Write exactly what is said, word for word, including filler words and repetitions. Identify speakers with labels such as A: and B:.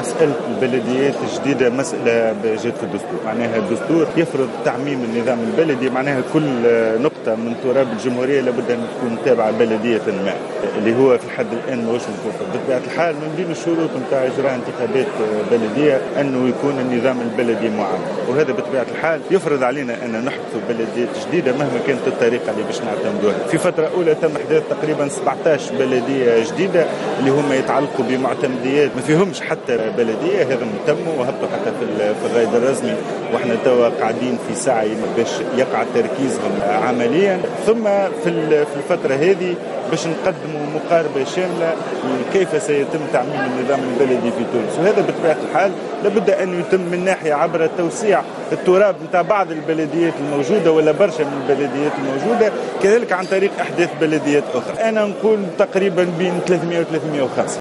A: مسألة البلديات الجديدة مسألة جات في الدستور، معناها الدستور يفرض تعميم النظام البلدي، معناها كل نقطة من تراب الجمهورية لابد أن تكون تابعة بلدية ما، اللي هو في الحد الآن ماهوش متوفر. بطبيعة الحال من بين الشروط نتاع إجراء انتخابات بلدية أنه يكون النظام البلدي معمم، وهذا بطبيعة الحال يفرض علينا أن نحدث بلديات جديدة مهما كانت الطريقة اللي باش نعتمدوها. في فترة أولى تم إحداث تقريبا سبعة عشر بلدية جديدة اللي هم يتعلقوا بمعتمديات ما فيهمش حتى بلدية، هذا تم وهبطوا حتى في الرائد الرسمي، واحنا توا قاعدين في سعي باش يقع تركيزهم عمليا. ثم في الفترة هذه باش نقدموا مقاربة شاملة كيف سيتم تعميم النظام البلدي في تونس، وهذا بطبيعة الحال لابد أن يتم من ناحية عبر توسيع التراب نتاع بعض البلديات الموجودة ولا برشا من البلديات الموجودة، كذلك عن طريق إحداث بلديات أخرى. أنا نقول تقريبا بين ثلاثمئة و ثلاثمئة وخمسة.